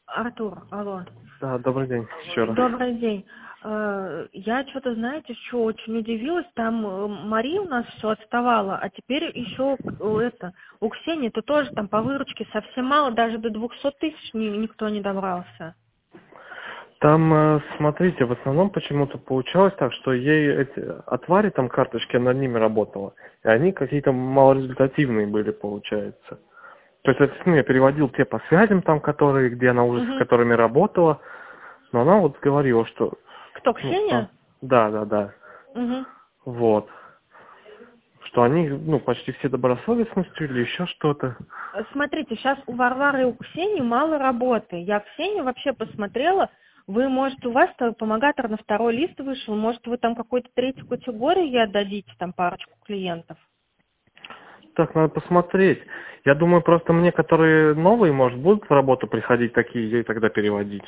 Артур, алло. Да, добрый день еще раз. Добрый день. Я что-то, знаете, что очень удивилась. Там Мария у нас все отставала, а теперь еще у Ксении-то тоже там по выручке совсем мало, даже до 200 тысяч никто не добрался. Там, смотрите, в основном почему-то получалось так, что ей от Вари там карточки, над ними работала, и они какие-то малорезультативные были, получается. То есть, это, я переводил те по связям там, которые, где она уже с Угу. которыми работала, но она вот говорила, что... Кто, Там, Ксения? да. Угу. Вот. Что они, почти все добросовестностью или еще что-то. Смотрите, сейчас у Варвары и у Ксении мало работы. Я Ксению вообще посмотрела. Вы, может, у вас помогатор на второй лист вышел, может, вы там какую-то третью категорию ей отдадите, там парочку клиентов? Так, надо посмотреть. Я думаю, просто мне, которые новые, может, будут в работу приходить, такие ей тогда переводить.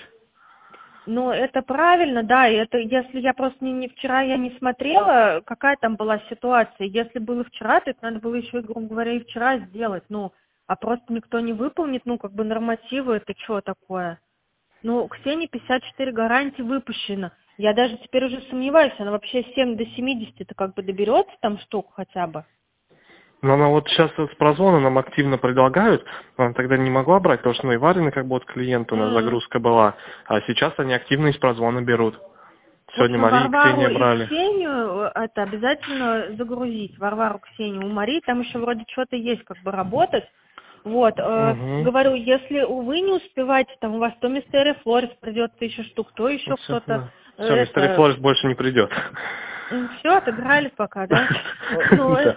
Ну, это правильно, да, и это, если я просто не вчера я не смотрела, какая там была ситуация. Если было вчера, то это надо было еще, грубо говоря, и вчера сделать, а просто никто не выполнит, нормативы, это что такое? У Ксении 54 гарантии выпущено. Я даже теперь уже сомневаюсь, она вообще 7 до 70-то доберется там штук хотя бы. Но она вот сейчас с прозвона нам активно предлагают, она тогда не могла брать, потому что и Варины клиент у нас загрузка была, а сейчас они активно из прозвона берут. В Сегодня общем, Мария и Варвару Ксения и брали. Ксению это обязательно загрузить. Варвару, Ксению, у Марии там еще вроде что-то есть, работать. Вот, Угу. говорю, если вы не успеваете, там у вас то мистер Флорис придет 1000 штук, то еще Все, кто-то, да. Все, мистер Флорис больше не придет. Все, отыграли пока, да? Да.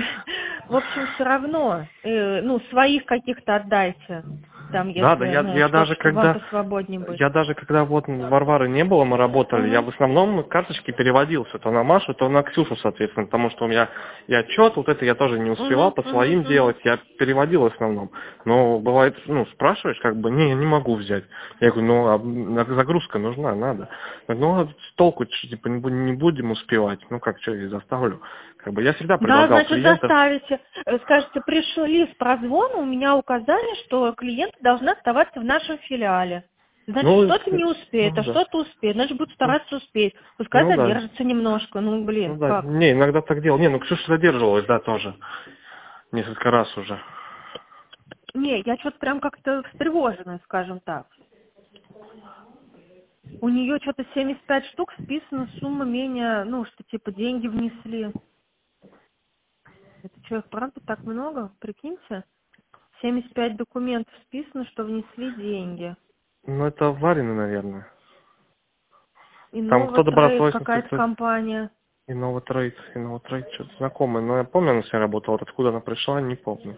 В общем, все равно, своих каких-то отдайте, там, Да, да, если, я чтобы даже вам когда посвободнее быть. вот Варвары не было, мы работали, я Угу. в основном карточки переводился, то на Машу, то на Ксюшу, соответственно, потому что у меня и отчет, вот это я тоже не успевал по своим делать, я переводил в основном. Но бывает, спрашиваешь, не, я не могу взять. Я говорю, загрузка нужна, надо. Толку, типа, не будем успевать, что я заставлю. Я всегда Да, предлагал значит, клиентов. заставите. Скажете, пришли с прозвона, у меня указали, что клиенты должны оставаться в нашем филиале. Значит, что-то не успеет, а Да. что-то успеет. Значит, будут стараться успеть. Пускай Да. задержится немножко. Да. Как? Не, иногда так делал. Ксюша задерживалась, да, тоже. Несколько раз уже. Не, я что-то прям как-то встревожена, скажем так. У нее что-то 75 штук списана, сумма менее, что типа деньги внесли. Это что, их правда так много? Прикиньте. 75 документов списано, что внесли деньги. Это Варины, наверное. Там кто Инноватрейд добросовестность, какая-то компания. Инноватрейд, что-то знакомое. Но я помню, она себя работала. Вот откуда она пришла, не помню.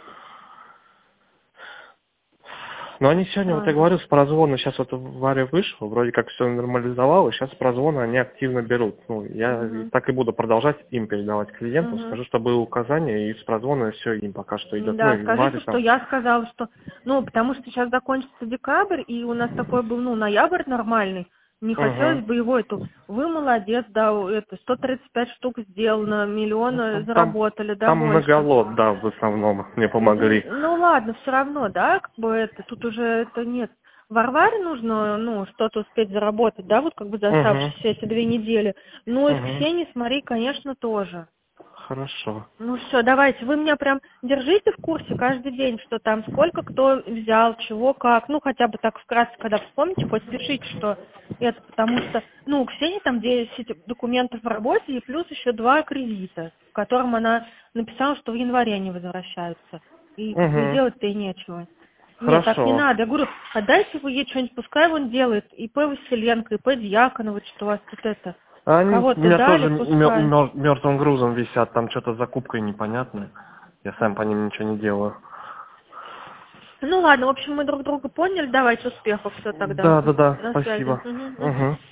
Но они сегодня, вот я Странно. говорю, с прозвона, сейчас вот Варя вышел, вроде как все нормализовалось, сейчас с прозвона они активно берут. Я Угу. так и буду продолжать им передавать клиентам, Угу. скажу, чтобы указания, и с прозвона все им пока что идет. Да, И Варе скажите, что там. я сказала, что, потому что сейчас закончится декабрь, и у нас такой был, ноябрь нормальный. Не хотелось Угу. бы его Вы молодец, да, 135 штук сделано, миллион Там заработали, да, больше. многолот, да, в основном мне помогли. Ладно, все равно, да, тут уже это нет. Варваре нужно, что-то успеть заработать, да, за Угу. оставшиеся эти 2 недели. И с Угу. Ксенией, смотри, конечно, тоже. Хорошо. Все, давайте, вы меня прям держите в курсе каждый день, что там, сколько кто взял, чего, как, хотя бы так вкратце, когда вспомните, хоть пишите, что это, потому что, у Ксении там 10 документов в работе и плюс еще 2 кредита, в котором она написала, что в январе они возвращаются. И Угу. делать-то и нечего. Нет, так не Хорошо. надо. Я говорю, отдайте вы ей что-нибудь, пускай он делает. ИП Василенко, ИП Дьяконова, что у вас тут это. Они у Кого-то меня дали, тоже пускай. мертвым грузом висят, там что-то с закупкой непонятное. Я сам по ним ничего не делаю. Ладно, в общем, мы друг друга поняли. Давайте успехов все тогда. Да, На связи. спасибо. Мгм, мгм. Угу.